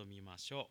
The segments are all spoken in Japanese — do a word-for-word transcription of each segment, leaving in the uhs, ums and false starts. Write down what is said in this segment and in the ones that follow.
臨みましょう。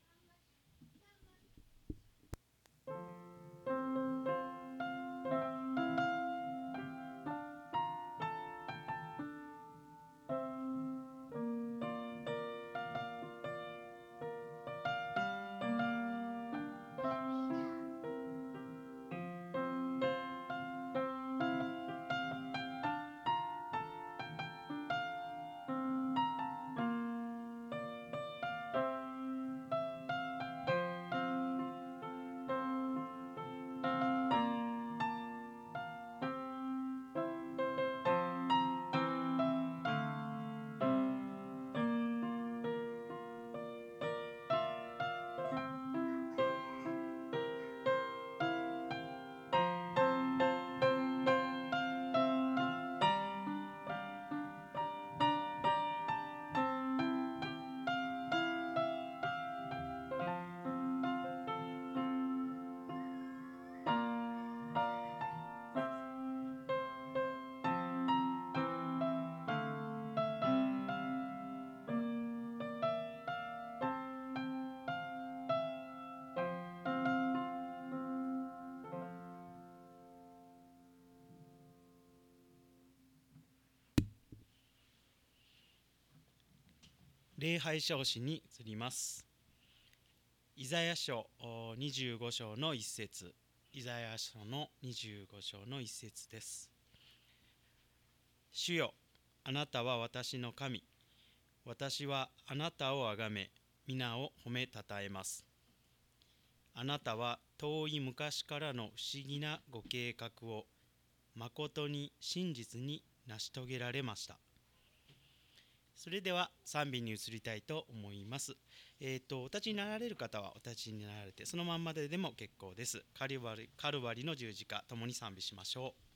礼拝書士に移ります。イザヤ書にじゅうご章の一節、イザヤ書のにじゅうご章の一節です。主よ、あなたは私の神。私はあなたをあがめ、皆を褒めたたえます。あなたは遠い昔からの不思議なご計画をまことに真実に成し遂げられました。それでは賛美に移りたいと思います。えーと、お立ちになられる方はお立ちになられて、そのまんまででも結構です。カルバリ、カルバリの十字架、共に賛美しましょう。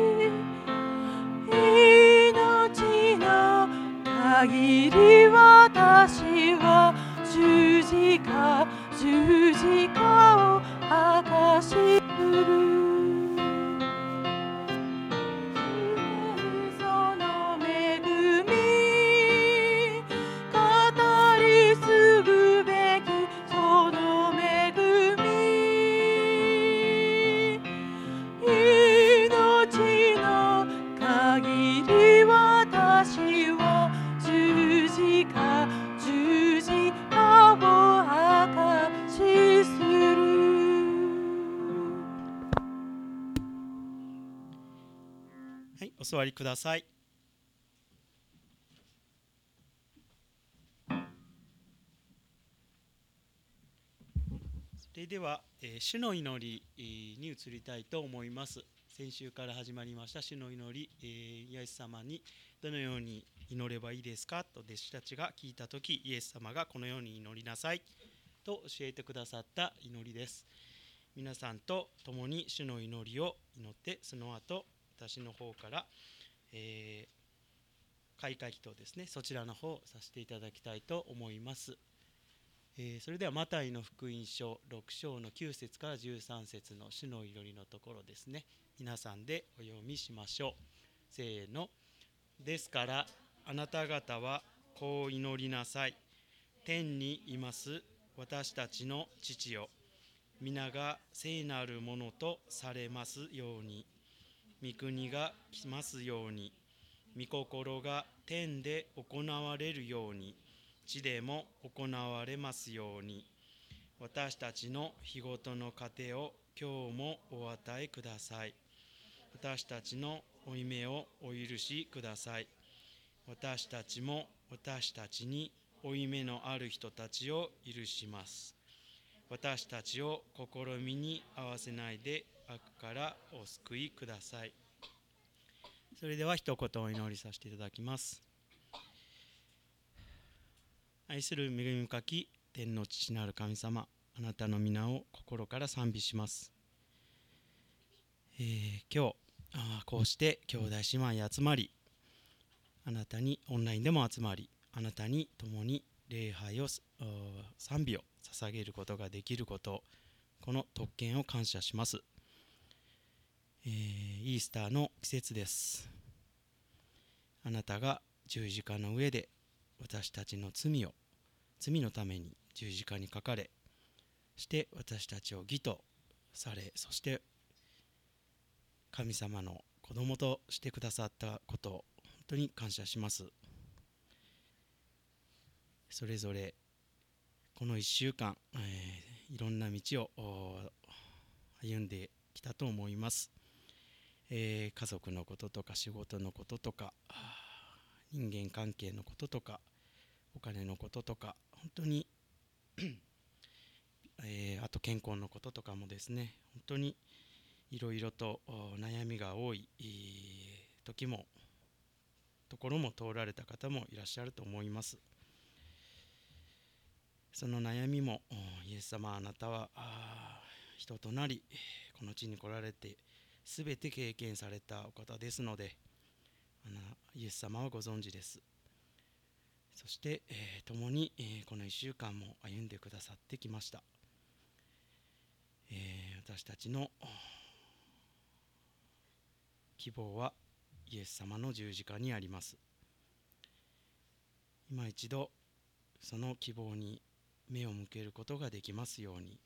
限り私字架十字架を証しする。その恵み語り継ぐべきその恵み、命の限り私を十字架十字架を証しする。 はい、お座りください。それでは、えー主の祈りえーに移りたいと思います。先週から始まりました主の祈り、えーイエス様にどのように祈ればいいですかと弟子たちが聞いたとき、イエス様がこのように祈りなさいと教えてくださった祈りです。皆さんと共に主の祈りを祈って、その後私の方から、えー、開会祈祷ですね、そちらの方をさせていただきたいと思います。えーそれではマタイの福音書ろく章のきゅう節からじゅうさん節の主の祈りのところですね、皆さんでお読みしましょう。せーの。ですからあなた方はこう祈りなさい。天にいます私たちの父よ、皆が聖なるものとされますように。御国が来ますように。御心が天で行われるように地でも行われますように。私たちの日ごとの糧を今日もお与えください。私たちの負い目をお許しください。私たちも私たちに負い目のある人たちを許します。私たちを試みに合わせないで悪からお救いください。それでは一言お祈りさせていただきます。愛する恵み深き天の父なる神様、あなたの皆を心から賛美します。えー今日あーこうして兄弟姉妹集まり、あなたにオンラインでも集まり、あなたに共に礼拝をあー賛美を捧げることができること、この特権を感謝します。えーイースターの季節です。あなたが十字架の上で私たちの罪を罪のために十字架にかかれ、して私たちを義とされ、そして神様の子供としてくださったことを本当に感謝します。それぞれこのいっしゅうかん、えーいろんな道をお歩んできたと思います。えー家族のこととか仕事のこととかあー人間関係のこととかお金のこととか、本当に、えーあと健康のこととかもですね、本当にいろいろとお悩みが多いいい時もところも通られた方もいらっしゃると思います。その悩みもおイエス様、あなたはあー人となりこの地に来られてすべて経験されたお方ですので、あのイエス様はご存知です。そして、えー共に、えーこのいっしゅうかんも歩んでくださってきました。えー私たちのお希望はイエス様の十字架にあります。今一度その希望に目を向けることができますように。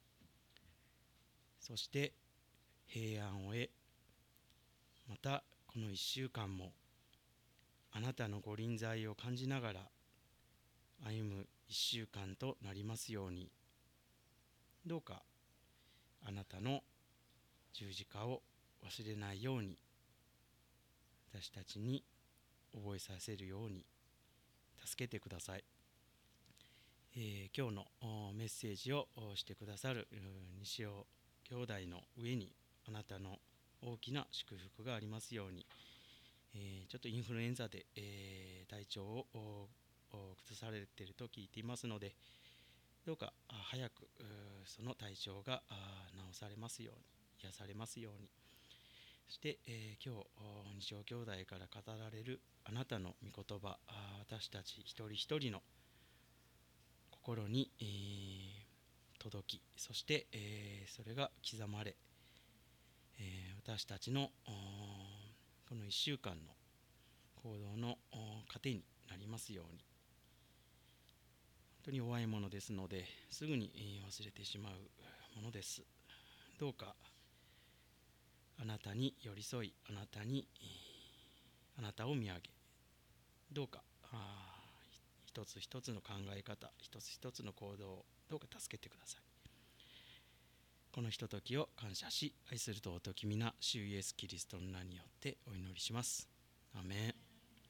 そして平安を得、またこのいっしゅうかんもあなたのご臨在を感じながら歩むいっしゅうかんとなりますように。どうかあなたの十字架を忘れないように私たちに覚えさせるように助けてください。えー今日のおメッセージをおしてくださるうー西尾兄弟の上にあなたの大きな祝福がありますように。えーちょっとインフルエンザで、えー体調をおお崩されていると聞いていますので、どうかあ早くうーその体調があ治されますように、癒されますように。そして、えー今日お西尾兄弟から語られるあなたの御言葉、あ私たち一人一人の心に、えー、届き、そして、えー、それが刻まれ、えー、私たちのこのいっしゅうかんの行動の糧になりますように。本当に弱いものですのですぐに忘れてしまうものです。どうかあなたに寄り添い、あなたにあなたを見上げ、どうかあ一つ一つの考え方、一つ一つの行動をどうか助けてください。このひとときを感謝し、愛する尊き皆主イエスキリストの名によってお祈りします。アメン。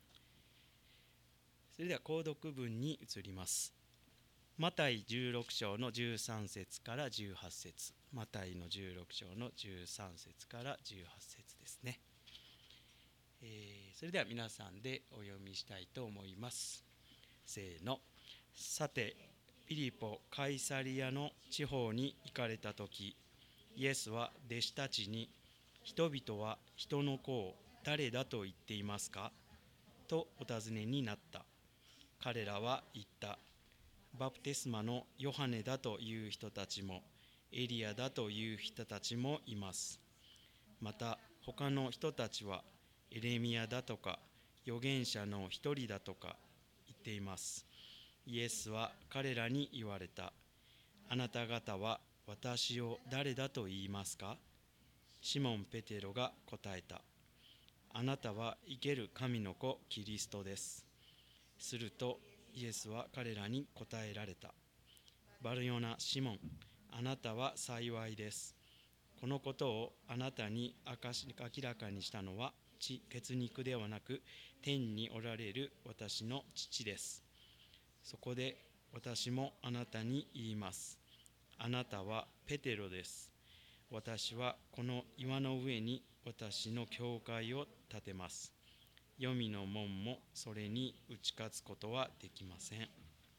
それでは購読文に移ります。マタイじゅうろく章のじゅうさん節からじゅうはち節、マタイのじゅうろく章のじゅうさん節からじゅうはち節ですね。えー、それでは皆さんでお読みしたいと思います。せーの。さてピリポカイサリアの地方に行かれたとき、イエスは弟子たちに、人々は人の子を誰だと言っていますかとお尋ねになった。彼らは言った。バプテスマのヨハネだという人たちも、エリアだという人たちもいます。また他の人たちはエレミヤだとか預言者の一人だとか言っています。イエスは彼らに言われた。あなた方は私を誰だと言いますか？シモン・ペテロが答えた。あなたは生ける神の子キリストです。するとイエスは彼らに答えられた。バルヨナ・シモン、あなたは幸いです。このことをあなたに明らかにしたのは血血肉ではなく、天におられる私の父です。そこで私もあなたに言います。あなたはペテロです。私はこの岩の上に私の教会を建てます。黄泉の門もそれに打ち勝つことはできません。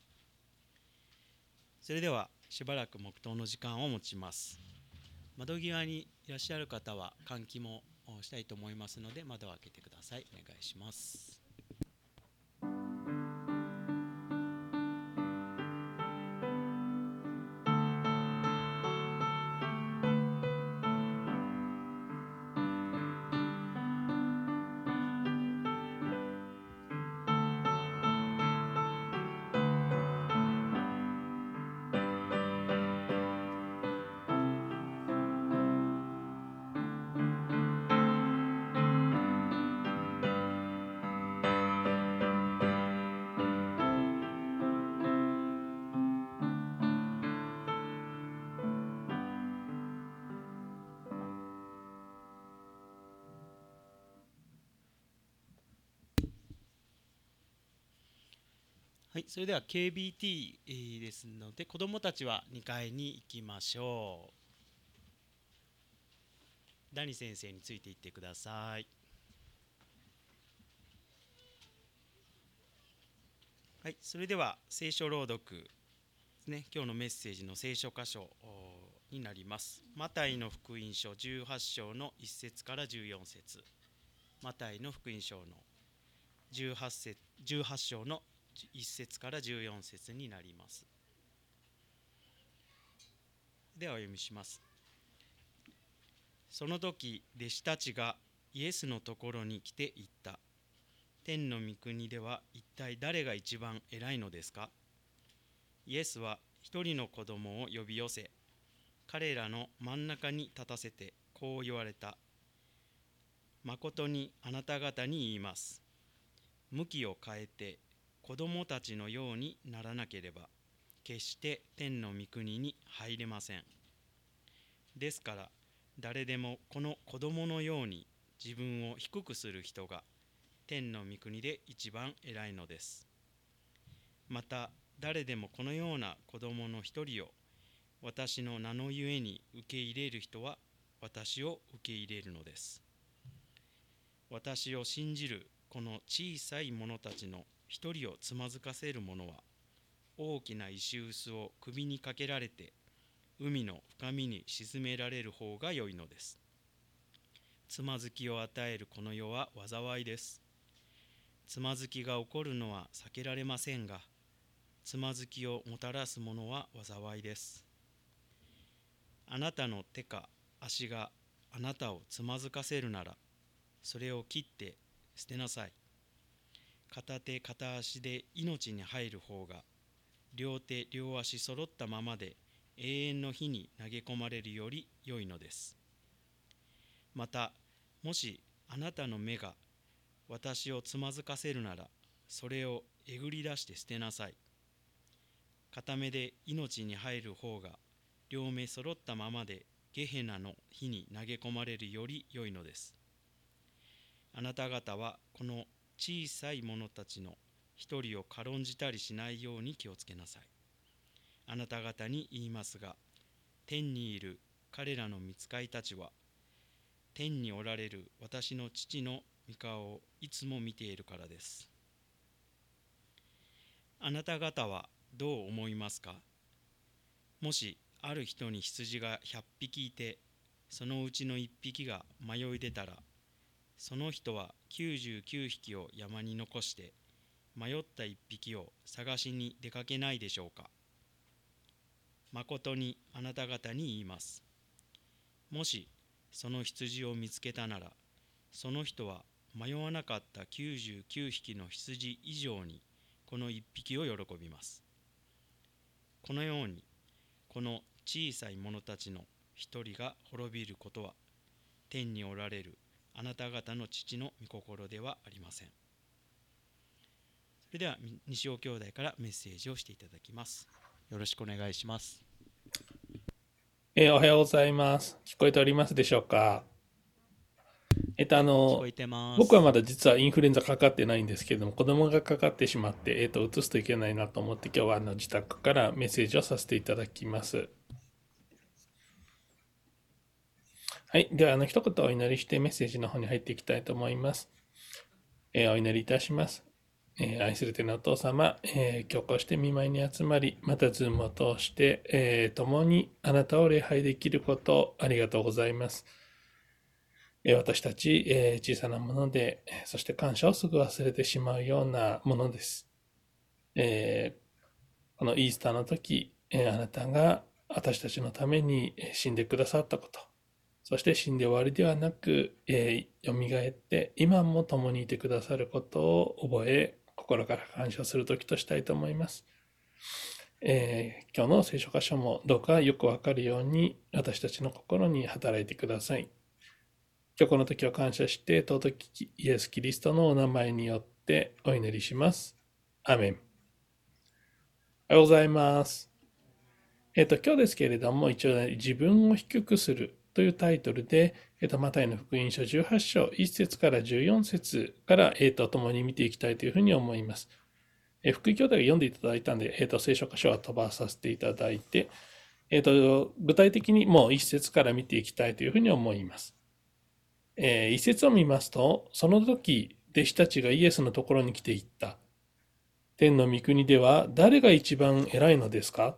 それではしばらく黙祷の時間を持ちます。窓際にいらっしゃる方は換気もしたいと思いますので、窓を開けてください。お願いします。はい、それでは ケービーティー ですので、子どもたちはにかいに行きましょう。ダニ先生についていってください。はい、それでは聖書朗読ですね。今日のメッセージの聖書箇所になります。マタイの福音書じゅうはち章のいち節からじゅうよん節。マタイの福音書のじゅうはち節、じゅうはち章のいち節からじゅうよん節になります。ではお読みします。その時弟子たちがイエスのところに来て言った。天の御国では一体誰が一番偉いのですか？イエスは一人の子供を呼び寄せ、彼らの真ん中に立たせてこう言われた。まことにあなた方に言います。向きを変えて子供たちのようにならなければ、決して天の御国に入れません。ですから、誰でもこの子供のように自分を低くする人が、天の御国で一番偉いのです。また、誰でもこのような子供の一人を、私の名のゆえに受け入れる人は、私を受け入れるのです。私を信じるこの小さい者たちの一人をつまずかせる者は、大きな石臼を首にかけられて、海の深みに沈められる方が良いのです。つまずきを与えるこの世は災いです。つまずきが起こるのは避けられませんが、 つまずきをもたらすものは災いです。あなたの手か足があなたをつまずかせるなら、それを切って捨てなさい。片手片足で命に入る方が、両手両足揃ったままで永遠の火に投げ込まれるより良いのです。また、もしあなたの目が私をつまずかせるなら、それをえぐり出して捨てなさい。片目で命に入る方が、両目揃ったままでゲヘナの火に投げ込まれるより良いのです。あなた方はこの小さい者たちの一人を軽んじたりしないように気をつけなさい。あなた方に言いますが、天にいる彼らの御使いたちは、天におられる私の父の御顔をいつも見ているからです。あなた方はどう思いますか？もしある人に羊がひゃっぴきいて、そのうちのいっぴきが迷い出たら、その人はきゅうじゅうきゅうひきを山に残して、迷ったいっぴきを探しに出かけないでしょうか。まことにあなた方に言います。もしその羊を見つけたなら、その人は迷わなかったきゅうじゅうきゅうひきの羊以上にこのいっぴきを喜びます。このように、この小さい者たちの一人が滅びることは、天におられるあなた方の父の御心ではありません。それでは西尾兄弟からメッセージをしていただきます。よろしくお願いします。 えーおはようございます。聞こえておりますでしょうか。えっと、あ聞の、 こえてます。 僕はまだ実はインフルエンザかかってないんですけれども、子供がかかってしまって、えっと、移すといけないなと思って、今日はあの自宅からメッセージをさせていただきます。はい。では、あの、一言お祈りしてメッセージの方に入っていきたいと思います。えーお祈りいたします。えー愛する天のお父様、えー今日こうして見舞いに集まり、またズームを通して、えー共にあなたを礼拝できることをありがとうございます。えー私たち、えー小さなもので、えーそして感謝をすぐ忘れてしまうようなものです。えーこのイースターの時、えーあなたが私たちのためにえー死んでくださったこと、そして死んで終わりではなく、えー、蘇って今も共にいてくださることを覚え、心から感謝する時としたいと思います。えー今日の聖書箇所もどうかよくわかるように私たちの心に働いてください。今日この時を感謝して、尊きイエス・キリストのお名前によってお祈りします。アメン。おはようございます。えっと、今日ですけれども、一応、ね、自分を低くするというタイトルで、えっと、マタイの福音書じゅうはち章いち節からじゅうよん節から、えっと、共に見ていきたいというふうに思います。え福音兄弟が読んでいただいたんで、えっと、聖書箇所は飛ばさせていただいて、えっと、具体的にもういち節から見ていきたいというふうに思います。えー、一節を見ますと、その時、弟子たちがイエスのところに来て言った。天の御国では誰が一番偉いのですか？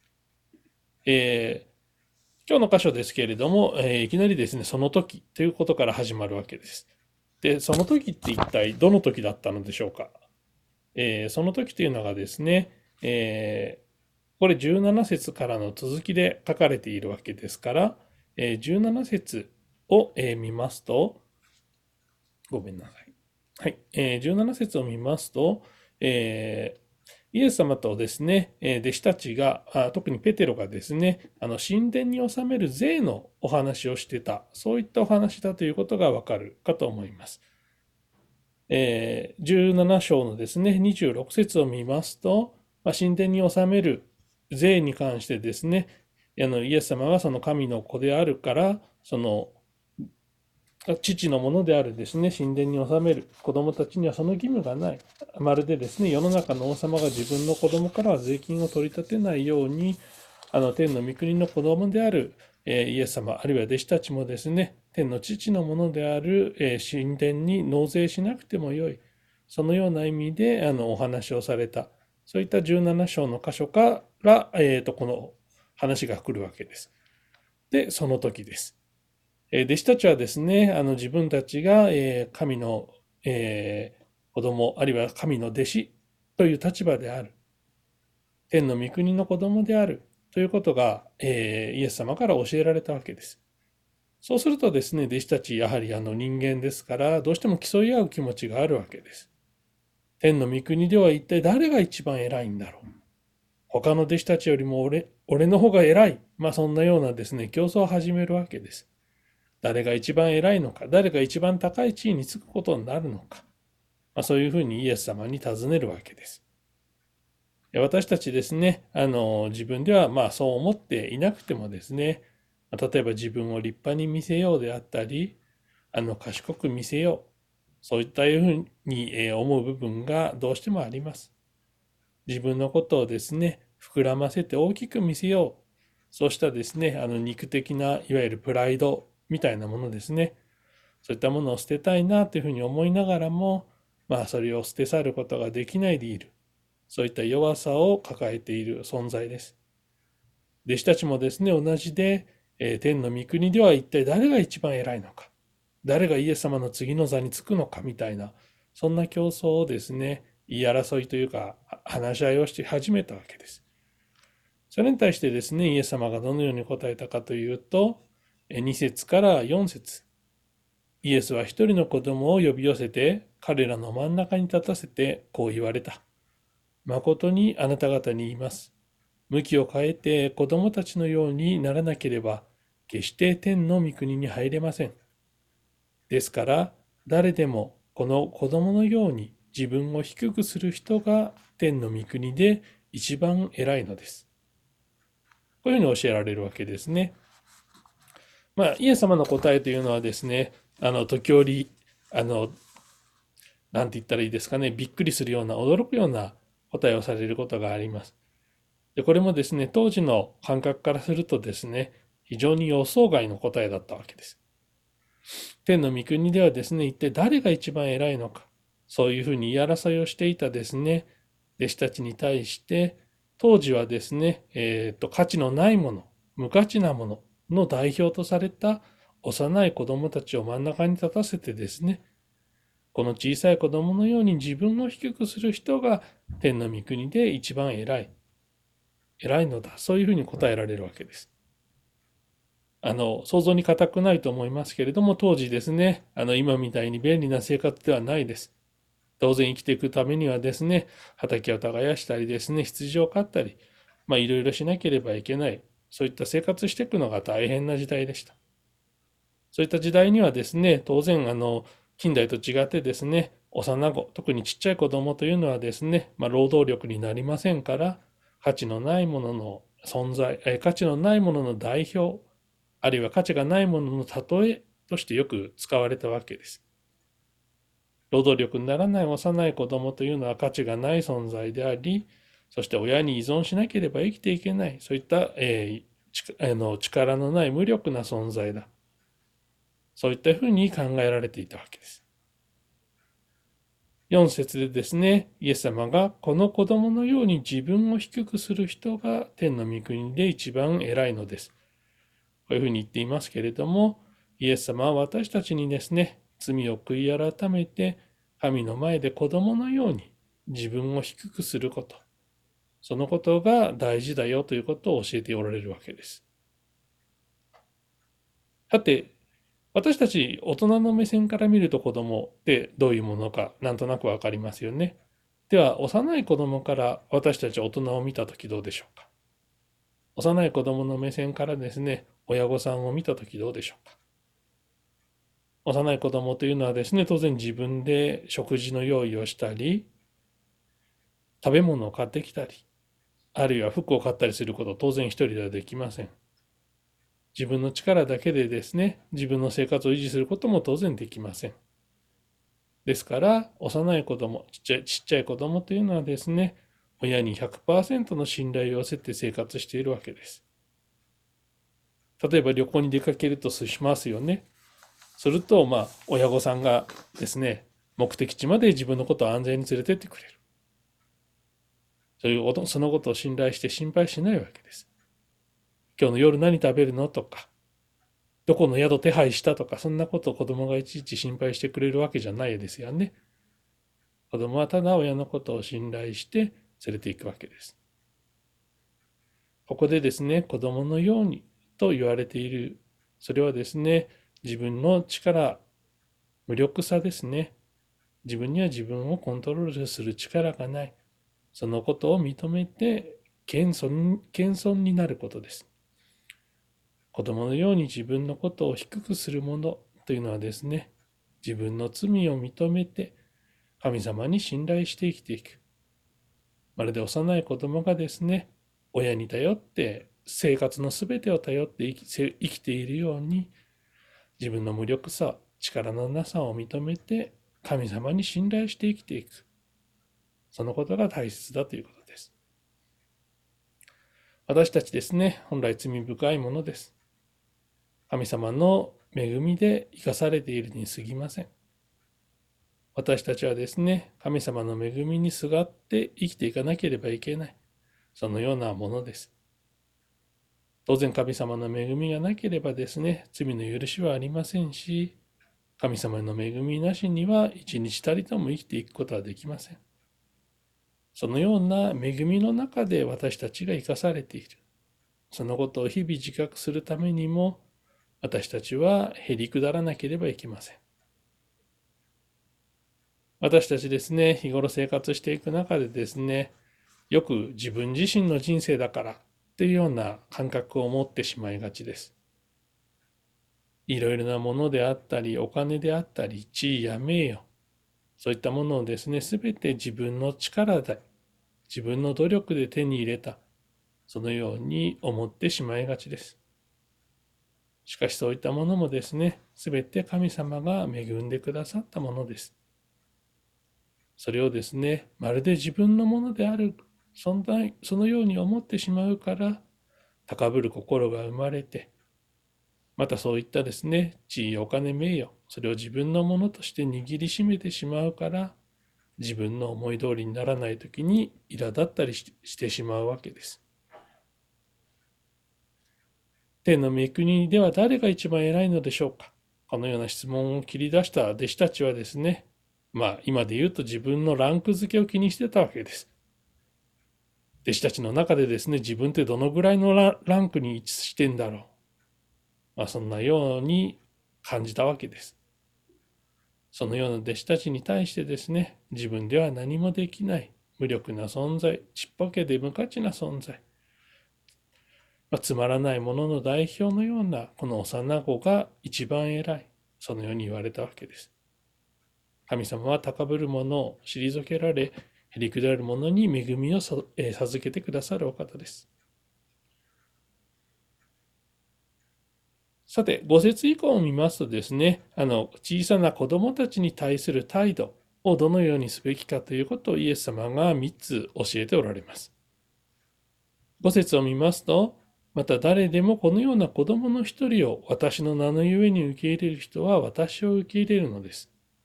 えー今日の箇所ですけれども、えーいきなりですね、その時ということから始まるわけです。で、その時って一体どの時だったのでしょうか？えーその時というのがですね、えーこれじゅうなな節からの続きで書かれているわけですから、えーじゅうなな節を、えー見ますと、ごめんなさい。はい、えーじゅうなな節を見ますと、えーイエス様とですね、えー弟子たちが、あ特にペテロがですね、あの神殿に納める税のお話をしてた、そういったお話だということがわかるかと思います。えーじゅうなな章のですね、にじゅうろく節を見ますと、まあ、神殿に納める税に関してですね、あのイエス様はその神の子であるから、その父のものであるですね、神殿に納める子供たちにはその義務がない。まるでですね、世の中の王様が自分の子供からは税金を取り立てないように、あの天の御国の子供である、えーイエス様、あるいは弟子たちもですね、天の父のものである、えー神殿に納税しなくてもよい。そのような意味であのお話をされた。そういったじゅうなな章の箇所から、えーと、この話が来るわけです。で、その時です。えー弟子たちはですね、あの自分たちが、えー神の、えー子供、あるいは神の弟子という立場である。 天の御国の子供であるということが、えーイエス様から教えられたわけです。そうするとですね、弟子たち、やはりあの人間ですから、どうしても競い合う気持ちがあるわけです。天の御国では一体誰が一番偉いんだろう。他の弟子たちよりも俺、俺の方が偉い。まあそんなようなですね、競争を始めるわけです。誰が一番偉いのか、誰が一番高い地位につくことになるのか。まあそういうふうにイエス様に尋ねるわけです。私たちですね、あの、自分ではまあそう思っていなくてもですね、例えば自分を立派に見せようであったり、あの、賢く見せよう。そういったいうふうに思う部分がどうしてもあります。自分のことをですね、膨らませて大きく見せよう。そうしたですね、あの肉的ないわゆるプライドみたいなものですね。そういったものを捨てたいなというふうに思いながらも、まあそれを捨て去ることができないでいる。そういった弱さを抱えている存在です。弟子たちもですね、同じで、えー天の御国では一体誰が一番偉いのか、誰がイエス様の次の座につくのかみたいな、そんな競争をですね、言い争いというか、話し合いをして始めたわけです。それに対してですね、イエス様がどのように答えたかというと、に節からよん節。イエスは一人の子供を呼び寄せて、彼らの真ん中に立たせてこう言われた。誠にあなた方に言います。向きを変えて子供たちのようにならなければ、決して天の御国に入れません。ですから、誰でもこの子供のように自分を低くする人が天の御国で一番偉いのです。こういうふうに教えられるわけですね。まあ、イエス様の答えというのはですね、あの、時折、あの、なんて言ったらいいですかね、びっくりするような、驚くような答えをされることがあります。で、これもですね、当時の感覚からするとですね、非常に予想外の答えだったわけです。天の御国ではですね、一体誰が一番偉いのか、そういうふうに言い争いをしていたですね、弟子たちに対して、当時はですね、えっと、価値のないもの、無価値なものの代表とされた幼い子供たちを真ん中に立たせてですね、この小さい子供のように自分を低くする人が天の御国で一番偉い。偉いのだ。そういうふうに答えられるわけです。あの、想像に難くないと思いますけれども、当時ですね、あの、今みたいに便利な生活ではないです。当然生きていくためにはですね、畑を耕したりですね、羊を飼ったり、まあいろいろしなければいけない。そういった生活していくのが大変な時代でした。そういった時代にはですね、当然あの、近代と違ってですね、幼子、特にちっちゃい子供というのはですね、まあ労働力になりませんから、価値のないものの存在、え価値のないものの代表、あるいは価値がないものの例えとしてよく使われたわけです。労働力にならない幼い子供というのは価値がない存在であり、そして親に依存しなければ生きていけない、そういった、えー、あの力のない無力な存在だ。そういったふうに考えられていたわけです。よん節でですね、イエス様がこの子供のように自分を低くする人が天の御国で一番偉いのです。こういうふうに言っていますけれども、イエス様は私たちにですね、罪を悔い改めて、神の前で子供のように自分を低くすること、そのことが大事だよということを教えておられるわけです。さて、私たち大人の目線から見ると子供ってどういうものかなんとなくわかりますよね。では、幼い子供から私たち大人を見たときどうでしょうか。幼い子供の目線からですね、親御さんを見たときどうでしょうか。幼い子供というのはですね、当然自分で食事の用意をしたり、食べ物を買ってきたり、あるいは服を買ったりすること、当然一人ではできません。自分の力だけでですね、自分の生活を維持することも当然できません。ですから、幼い子供、ちっちゃい、ちっちゃい子供というのはですね、親に ひゃくパーセント の信頼を寄せて生活しているわけです。例えば旅行に出かけるとしますよね。すると、まあ、親御さんがですね、目的地まで自分のことを安全に連れてってくれる。そういうこと、そのことを信頼して心配しないわけです。今日の夜何食べるのとか、どこの宿手配したとか、そんなことを子供がいちいち心配してくれるわけじゃないですよね。子供はただ親のことを信頼して連れていくわけです。 ここでですね、子供のようにと言われている、それはですね、自分の力、無力さですね。自分には自分をコントロールする力がない。そのことを認めて謙遜、謙遜になることです。子供のように自分のことを低くするものというのはですね、自分の罪を認めて神様に信頼して生きていく。まるで幼い子供がですね、親に頼って生活のすべてを頼って生き、生きているように、自分の無力さ、力のなさを認めて神様に信頼して生きていく。そのことが大切だということです。私たちですね、本来罪深いものです。神様の恵みで生かされているに過ぎません。私たちはですね、神様の恵みにすがって生きていかなければいけない。そのようなものです。当然神様の恵みがなければですね、罪の許しはありませんし、神様の恵みなしには一日たりとも生きていくことはできません。そのような恵みの中で私たちが生かされている。そのことを日々自覚するためにも、私たちはへりくだらなければいけません。私たちですね、日頃生活していく中でですね、よく自分自身の人生だからっていうような感覚を持ってしまいがちです。いろいろなものであったり、お金であったり、地位や名誉、そういったものをですね、すべて自分の力で、自分の努力で手に入れた、そのように思ってしまいがちです。しかしそういったものもですね、すべて神様が恵んでくださったものです。それをですね、まるで自分のものである存在、そのように思ってしまうから、高ぶる心が生まれて、またそういったですね、地位、お金、名誉、それを自分のものとして握りしめてしまうから、自分の思い通りにならないときに苛立ったりしてしまうわけです。天の御国では誰が一番偉いのでしょうか。このような質問を切り出した弟子たちはですね、まあ今で言うと自分のランク付けを気にしてたわけです。弟子たちの中でですね、自分ってどのぐらいのランクに位置してんだろう。まあそんなように感じたわけです。そのような弟子たちに対してですね、自分では何もできない、無力な存在、ちっぽけで無価値な存在、まあ、つまらないものの代表のようなこの幼子が一番偉い、そのように言われたわけです。神様は高ぶる者を退けられ、へりくだる者に恵みを授けてくださるお方です。さて、ご節以降を見ますとですね、あの小さな子供たちに対する態度をどのようにすべきかということをイエス様がみっつ教えておられます。ご節を見ますと、また誰でもこのような子供の一人を私の名のゆえに受け入れる人は私を受け入れるのです。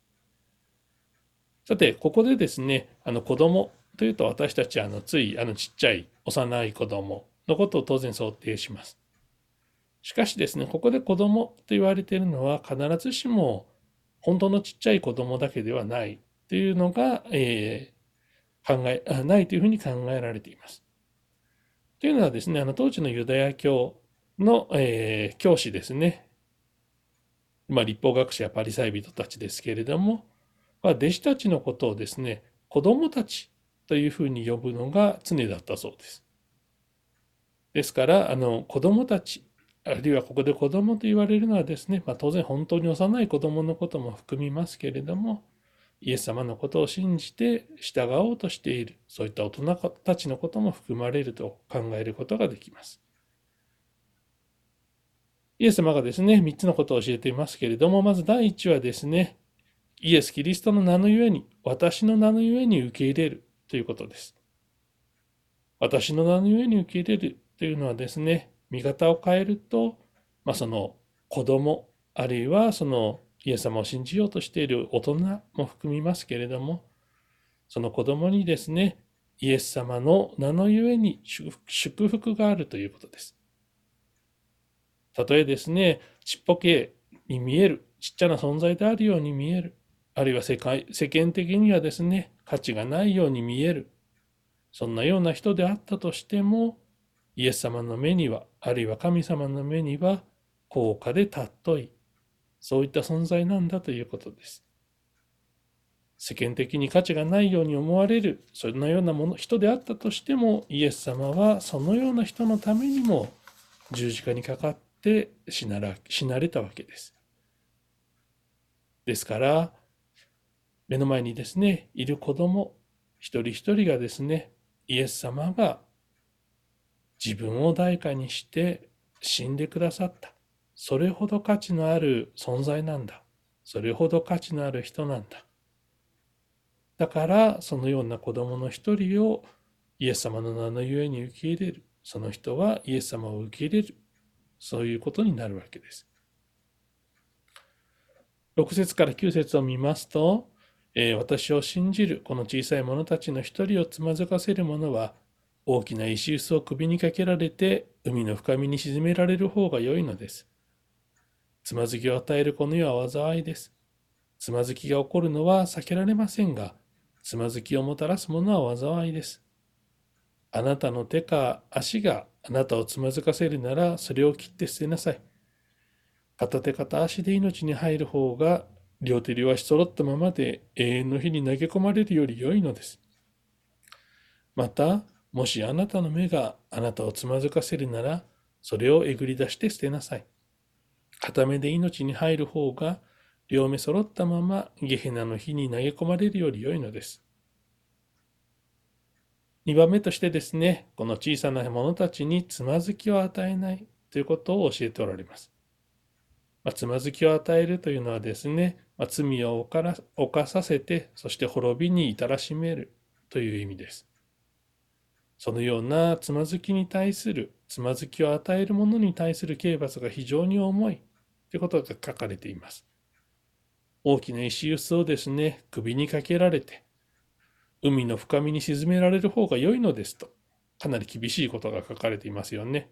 さて、ここでですね、あの子供というと私たちあのついあのちっちゃい幼い子供のことを当然想定します。しかしですね、ここで子供と言われているのは必ずしも本当のちっちゃい子供だけではないというのが、えー、考えないというふうに考えられています。というのはですね、あの当時のユダヤ教の、えー、教師ですね、まあ、律法学者やパリサイ人たちですけれども、まあ、弟子たちのことをですね、子供たちというふうに呼ぶのが常だったそうです。ですから、あの子供たち、あるいはここで子供と言われるのはですね、まあ、当然本当に幼い子供のことも含みますけれども、イエス様のことを信じて従おうとしている、そういった大人たちのことも含まれると考えることができます。イエス様がですね、みっつのことを教えていますけれども、まず第一はですね、イエス・キリストの名のゆえに、私の名のゆえに受け入れるということです。私の名のゆえに受け入れるというのはですね、見方を変えると、まあ、その子供、あるいはそのイエス様を信じようとしている大人も含みますけれども、その子供にですね、イエス様の名のゆえに祝福があるということです。たとえですね、ちっぽけに見える、ちっちゃな存在であるように見える、あるいは世界、世間的にはですね、価値がないように見える、そんなような人であったとしても、 イエス様の目には、あるいは神様の目には高価で尊い、そういった存在なんだということです。世間的に価値がないように思われる、そんなようなもの人であったとしても、イエス様はそのような人のためにも十字架にかかって死なら死なれたわけです。ですから、目の前にですね、いる子供一人一人がですね、イエス様が自分を代価にして死んでくださった。それほど価値のある存在なんだ。それほど価値のある人なんだ。だから、そのような子供の一人をイエス様の名のゆえに受け入れる。その人はイエス様を受け入れる。そういうことになるわけです。ろく節からきゅう節を見ますと、えー、私を信じるこの小さい者たちの一人をつまずかせる者は、大きな石臼を首にかけられて、海の深みに沈められる方が良いのです。つまずきを与えるこの世は災いです。つまずきが起こるのは避けられませんが、つまずきをもたらすものは災いです。あなたの手か足があなたをつまずかせるなら、それを切って捨てなさい。片手片足で命に入る方が、両手両足揃ったままで永遠の火に投げ込まれるより良いのです。また、もしあなたの目があなたをつまずかせるなら、それをえぐり出して捨てなさい。片目で命に入る方が、両目揃ったままゲヘナの火に投げ込まれるより良いのです。にばんめとしてですね、この小さな者たちにつまずきを与えないということを教えておられます。まあ、つまずきを与えるというのはですね、まあ、罪を犯させて、そして滅びに至らしめるという意味です。そのようなつまずきに対する、つまずきを与える者に対する刑罰が非常に重いということが書かれています。大きな石臼をですね、首にかけられて、海の深みに沈められる方が良いのですと、かなり厳しいことが書かれていますよね。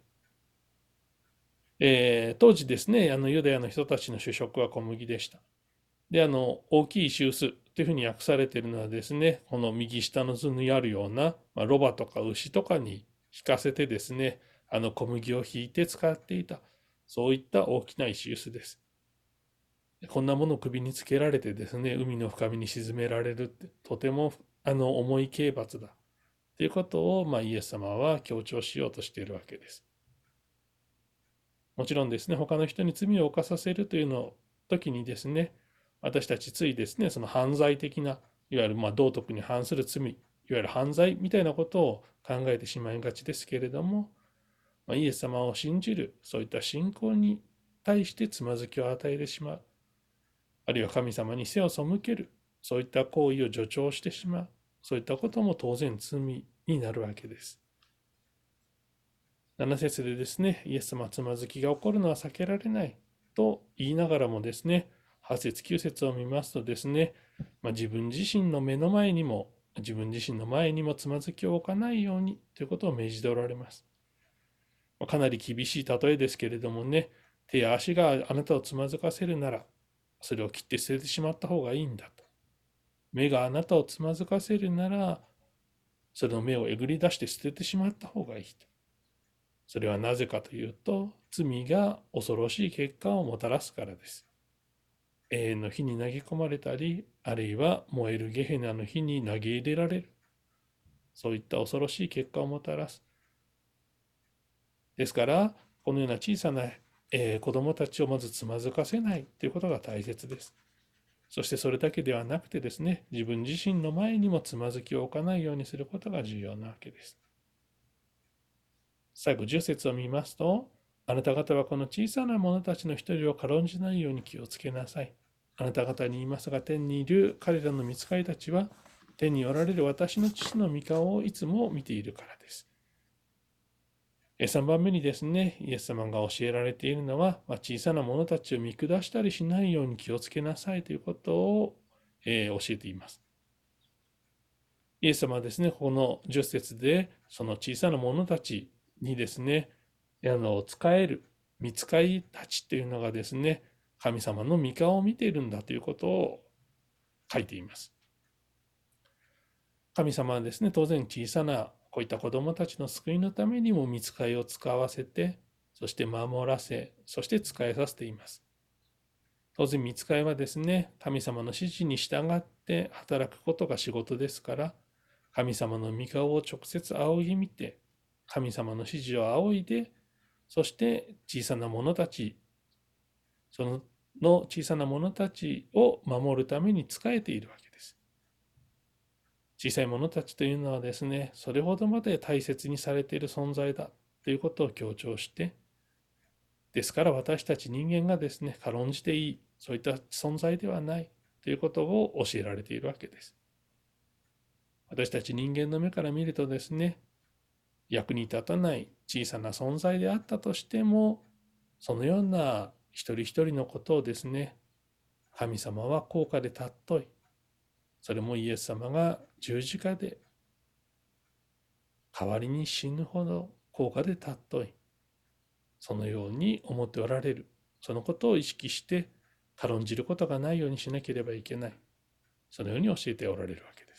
えー、当時ですね、あのユダヤの人たちの主食は小麦でした。で、あの、大きい石臼というふうに訳されているのはですね、この右下の図にあるような、まあ、ロバとか牛とかに引かせてですね、あの小麦をひいて使っていた、そういった大きな石臼です。こんなものを首につけられてですね、海の深みに沈められるって、とてもあの重い刑罰だ。ということを、まあ、イエス様は強調しようとしているわけです。もちろんですね、他の人に罪を犯させるというの時にですね、私たちついですね、その犯罪的な、いわゆるまあ道徳に反する罪、いわゆる犯罪みたいなことを考えてしまいがちですけれども、まあ、イエス様を信じる、そういった信仰に対してつまずきを与えてしまう。あるいは神様に背を背ける、そういった行為を助長してしまう、そういったことも当然罪になるわけです。なな節でですね、イエス様はつまずきが起こるのは避けられないと言いながらもですね、はち節きゅう節を見ますとですね、まあ、自分自身の目の前にも、自分自身の前にもつまずきを置かないようにということを命じておられます。かなり厳しい例えですけれどもね、手や足があなたをつまずかせるなら、それを切って捨ててしまった方がいいんだと。目があなたをつまずかせるなら、その目をえぐり出して捨ててしまった方がいいと。それはなぜかというと、罪が恐ろしい結果をもたらすからです。永遠の火に投げ込まれたり、あるいは燃えるゲヘナの火に投げ入れられる。そういった恐ろしい結果をもたらす。ですから、このような小さな、えー、子供たちをまずつまずかせないということが大切です。そしてそれだけではなくてですね、自分自身の前にもつまずきを置かないようにすることが重要なわけです。最後じゅう節を見ますと、あなた方はこの小さな者たちの一人を軽んじないように気をつけなさい。あなた方に言いますが、天にいる彼らの御使いたちは、天におられる私の父の御顔をいつも見ているからです。さんばんめにですね、イエス様が教えられているのは、小さな者たちを見下したりしないように気をつけなさいということを、えー、教えています。イエス様はですね、このじゅっ節で、その小さな者たちにですね、あの仕える御使いたちというのがですね、神様の御顔を見ているんだということを書いています。神様はですね、当然小さなこういった子どもたちの救いのためにも御使いを使わせて、そして守らせ、そして仕えさせています。当然、御使いはですね、神様の指示に従って働くことが仕事ですから、神様の御顔を直接仰ぎ見て、神様の指示を仰いで、そして小さな者たち、そのの小さな者たちを守るために仕えているわけです。小さい者たちというのはですね、それほどまで大切にされている存在だということを強調して、ですから私たち人間がですね、軽んじていい、そういった存在ではないということを教えられているわけです。私たち人間の目から見るとですね、役に立たない小さな存在であったとしても、そのような一人一人のことをですね、神様は高価で尊い。それもイエス様が十字架で代わりに死ぬほど高価で尊い。そのように思っておられる。そのことを意識して軽んじることがないようにしなければいけない。そのように教えておられるわけです。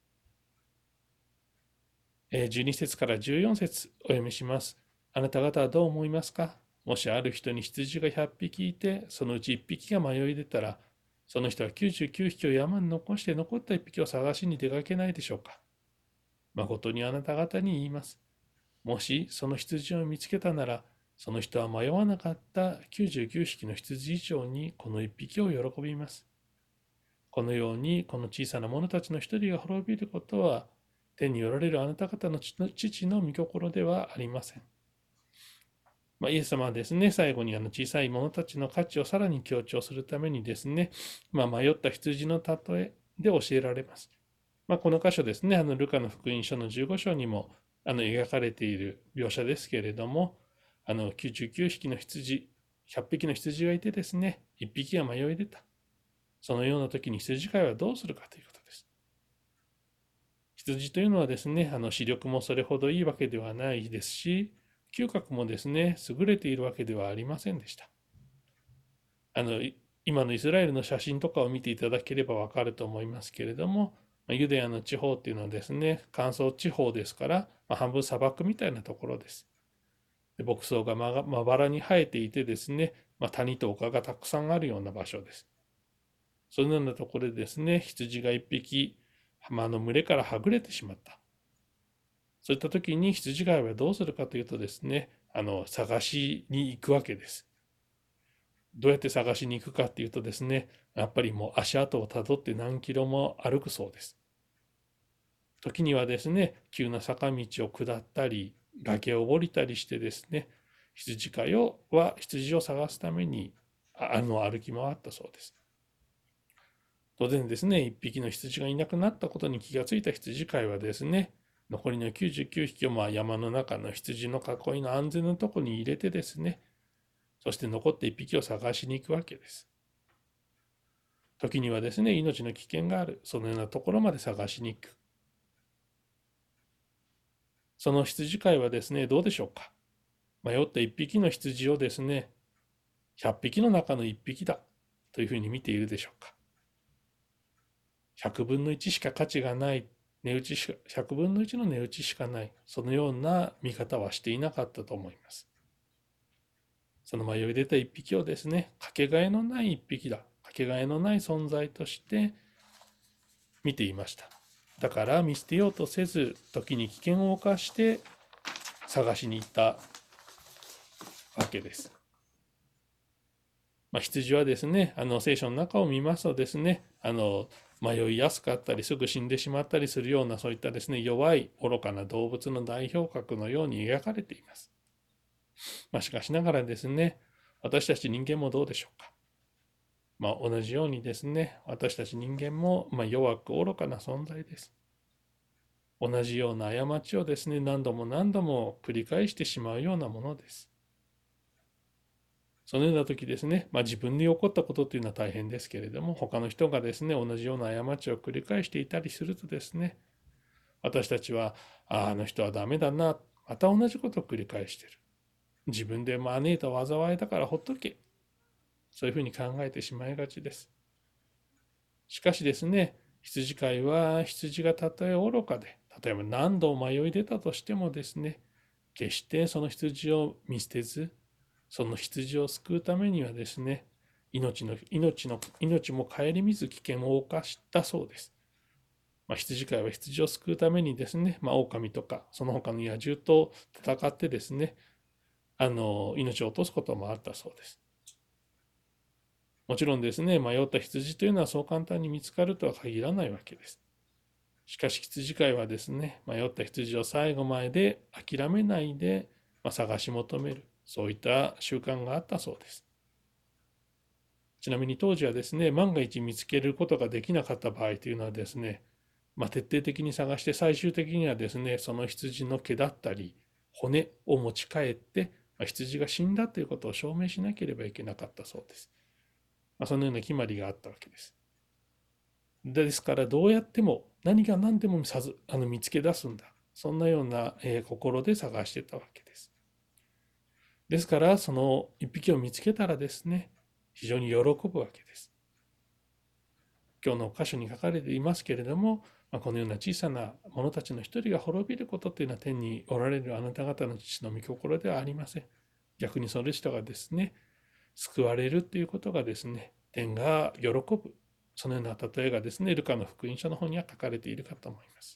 じゅうに節からじゅうよん節お読みします。あなた方はどう思いますか？もしある人に羊がひゃっぴきいて、そのうちいっぴきが迷い出たら、その人はきゅうじゅうきゅうひきを山に残して残ったいっぴきを探しに出かけないでしょうか。誠にあなた方に言います。もしその羊を見つけたなら、その人は迷わなかったきゅうじゅうきゅうひきの羊以上にこのいっぴきを喜びます。このようにこの小さな者たちの一人が滅びることは、天におられるあなた方の父の御心ではありません。まあ、イエス様はですね、最後にあの小さい者たちの価値をさらに強調するためにですね、まあ、迷った羊の例えで教えられます。まあ、この箇所ですね、あのルカの福音書のじゅうご章にもあの描かれている描写ですけれども、あのきゅうじゅうきゅうひきの羊、ひゃっぴきの羊がいてですね、いっぴきが迷い出た。そのような時に羊飼いはどうするかということです。羊というのはですね、あの視力もそれほどいいわけではないですし、嗅覚もですね、優れているわけではありませんでした。あの今のイスラエルの写真とかを見ていただければわかると思いますけれども、ユダヤの地方っていうのはですね、乾燥地方ですから、まあ、半分砂漠みたいなところです。で牧草がまばらに生えていてですね、まあ、谷と丘がたくさんあるような場所です。そのようなところでですね、羊が一匹、浜の群れからはぐれてしまった。そういった時に羊飼いはどうするかというとですね、あの探しに行くわけです。どうやって探しに行くかっていうとですね、やっぱりもう足跡をたどって何キロも歩くそうです。時にはですね、急な坂道を下ったり、崖を降りたりしてですね、羊飼いをは羊を探すためにあの歩き回ったそうです。当然ですね、一匹の羊がいなくなったことに気がついた羊飼いはですね、残りのきゅうじゅうきゅうひきをまあ山の中の羊の囲いの安全なところに入れてですね、そして残った一匹を探しに行くわけです。時にはですね、命の危険がある、そのようなところまで探しに行く。その羊飼いはですね、どうでしょうか。迷った一匹の羊をですね、ひゃっぴきの中の一匹だというふうに見ているでしょうか。ひゃくぶんのいちしか価値がない、値打ちしか、ひゃくぶんのいちの値打ちしかない、そのような見方はしていなかったと思います。その迷い出た一匹をですね、かけがえのない一匹だ、かけがえのない存在として見ていました。だから見捨てようとせず、時に危険を冒して探しに行ったわけです。まあ、羊はですね、あの聖書の中を見ますとですね、あの迷いやすかったりすぐ死んでしまったりするようなそういったですね、弱い愚かな動物の代表格のように描かれています。まあ、しかしながらですね、私たち人間もどうでしょうか。まあ、同じようにですね、私たち人間もまあ弱く愚かな存在です。同じような過ちをですね、何度も何度も繰り返してしまうようなものです。そのような時ですね、まあ、自分に起こったことというのは大変ですけれども、他の人がですね、同じような過ちを繰り返していたりするとですね、私たちは、ああ、あの人はダメだな、また同じことを繰り返している。自分で招いた災いだからほっとけ。そういうふうに考えてしまいがちです。しかしですね、羊飼いは羊がたとえ愚かで、 例えば何度迷い出たとしてもですね、決してその羊を見捨てず、その羊を救うためにはですね、命の命の命も顧みず危険を冒したそうです。まあ、羊飼いは羊を救うためにですね、まあ、狼とかその他の野獣と戦ってですね、あの命を落とすこともあったそうです。もちろんですね、迷った羊というのはそう簡単に見つかるとは限らないわけです。しかし羊飼いはですね、迷った羊を最後まで諦めないで、まあ、探し求める、そういった習慣があったそうです。ちなみに当時はですね、万が一見つけることができなかった場合というのはですね、まあ、徹底的に探して最終的にはですね、その羊の毛だったり骨を持ち帰って、まあ、羊が死んだということを証明しなければいけなかったそうです。まあ、そのような決まりがあったわけです。ですからどうやっても何が何でもさずあの見つけ出すんだ。そんなような、えー心で探してたわけです。ですからその一匹を見つけたらですね、非常に喜ぶわけです。今日の箇所に書かれていますけれども、まあ、このような小さな者たちの一人が滅びることというのは天におられるあなた方の父の御心ではありません。逆にその人がですね、救われるということがですね、天が喜ぶ。そのような例えがですね、ルカの福音書の方には書かれているかと思います。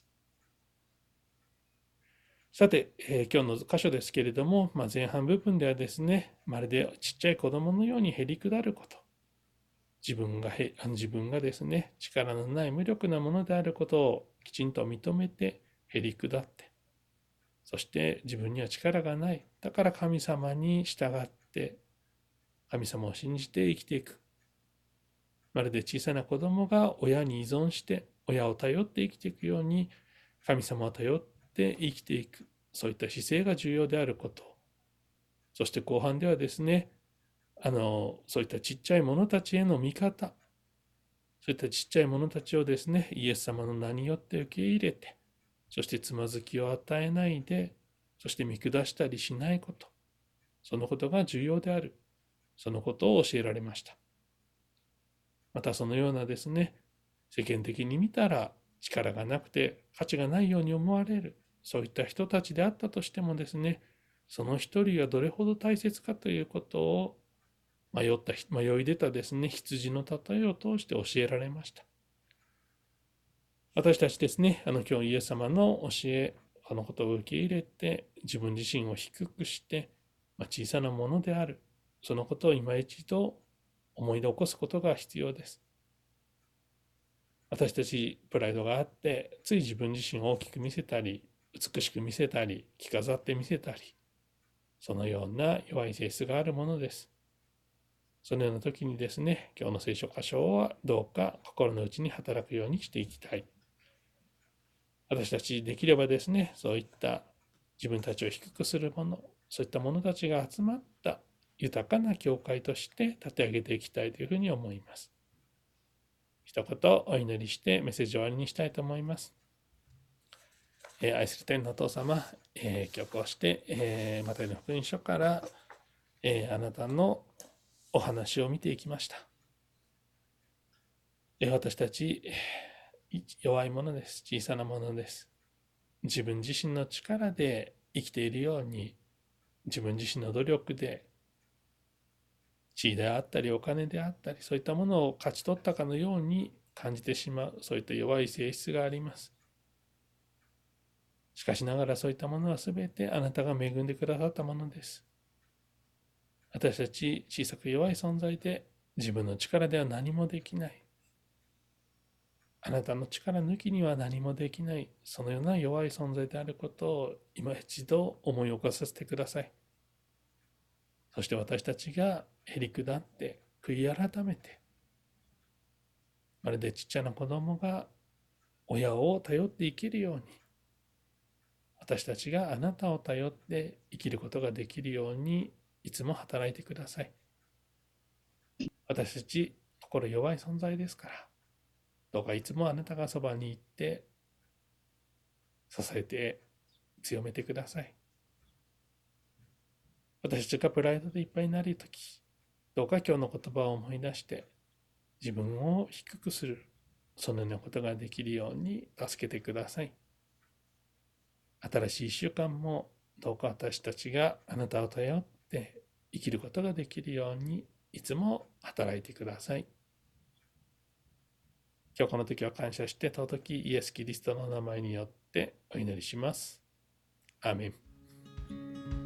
さて、えー今日の箇所ですけれども、まあ、前半部分ではですね、まるでちっちゃい子供のようにへりくだること。自分がへ自分がですね、力のない無力なものであることをきちんと認めてへりくだって、そして自分には力がない。だから神様に従って、神様を信じて生きていく。まるで小さな子供が親に依存して、親を頼って生きていくように、神様を頼って生きていく。そういった姿勢が重要であること。そして後半ではですね、あの、そういったちっちゃい者たちへの見方。そういったちっちゃい者たちをですね、イエス様の名によって受け入れて、そしてつまずきを与えないで、そして見下したりしないこと。そのことが重要である。そのことを教えられました。またそのようなですね、世間的に見たら力がなくて価値がないように思われる、そういった人たちであったとしてもですね、その一人がどれほど大切かということを迷った迷い出たですね、羊の例えを通して教えられました。私たちですね、あの今日イエス様の教え、あのことを受け入れて、自分自身を低くして、まあ、小さなものである、そのことを今一度思い起こすことが必要です。私たちプライドがあって、つい自分自身を大きく見せたり、美しく見せたり、着飾って見せたり、そのような弱い性質があるものです。そのような時にですね、今日の聖書箇所はどうか心の内に働くようにしていきたい。私たちできればですね、そういった自分たちを低くするもの、そういった者たちが集まった豊かな教会として立て上げていきたいというふうに思います。一言お祈りしてメッセージを終わりにしたいと思います。えー愛する天のお父様、えー今日こうして、えーマタイの福音書から、えーあなたのお話を見ていきました。えー私たち、弱いものです。小さなものです。自分自身の力で生きているように、自分自身の努力で、地位であったりお金であったり、そういったものを勝ち取ったかのように感じてしまう、そういった弱い性質があります。しかしながらそういったものはすべてあなたが恵んでくださったものです。私たち小さく弱い存在で自分の力では何もできない。あなたの力抜きには何もできない、そのような弱い存在であることを今一度思い起こさせてください。そして私たちがへりくだって悔い改めて、まるでちっちゃな子供が親を頼って生きるように、私たちがあなたを頼って生きることができるようにいつも働いてください。私たち心弱い存在ですから、どうかいつもあなたがそばに行って支えて強めてください。私たちがプライドでいっぱいになるとき、どうか今日の言葉を思い出して自分を低くする、そのようなことができるように助けてください。 新しいいっしゅうかんもどうか私たちがあなたを頼って生きることができるようにいつも働いてください。今日この時は感謝して尊きイエス・キリストの名前によってお祈りします。アーメン。